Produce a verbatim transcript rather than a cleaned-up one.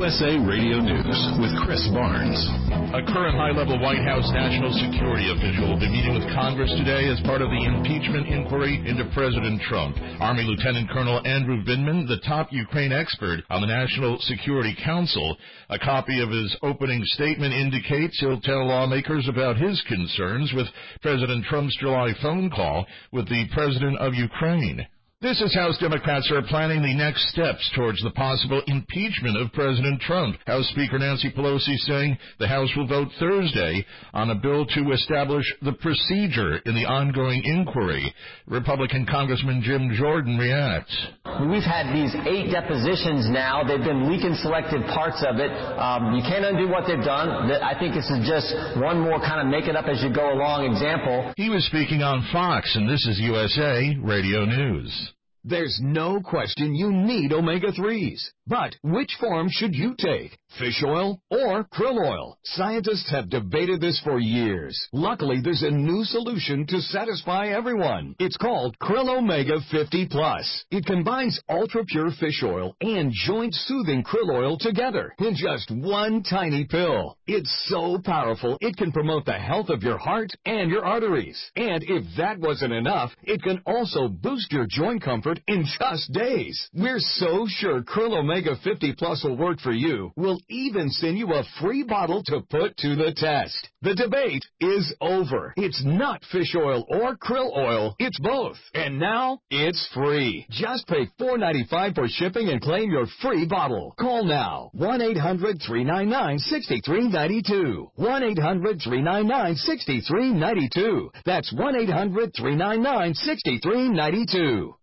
U S A Radio News with Chris Barnes. A current high-level White House national security official will be meeting with Congress today as part of the impeachment inquiry into President Trump. Army Lieutenant Colonel Andrew Vindman, the top Ukraine expert on the National Security Council. A copy of his opening statement indicates he'll tell lawmakers about his concerns with President Trump's July phone call with the President of Ukraine. This is House Democrats are planning the next steps towards the possible impeachment of President Trump. House Speaker Nancy Pelosi saying the House will vote Thursday on a bill to establish the procedure in the ongoing inquiry. Republican Congressman Jim Jordan reacts. We've had these eight depositions now. They've been leaking selected parts of it. Um, you can't undo what they've done. I think this is just one more kind of make it up as you go along example. He was speaking on Fox, and this is U S A Radio News. There's no question you need omega threes. But which form should you take? Fish oil or krill oil? Scientists have debated this for years. Luckily, there's a new solution to satisfy everyone. It's called Krill Omega fifty plus. It combines ultra-pure fish oil and joint-soothing krill oil together in just one tiny pill. It's so powerful, it can promote the health of your heart and your arteries. And if that wasn't enough, it can also boost your joint comfort in just days. We're so sure Krill Omega fifty plus will work for you. We'll even send you a free bottle to put to the test. The debate is over. It's not fish oil or krill oil. It's both. And now it's free. Just pay four ninety-five for shipping and claim your free bottle. Call now. one eight hundred three nine nine six three nine two. one eight hundred three nine nine six three nine two. That's one eight hundred three nine nine six three nine two.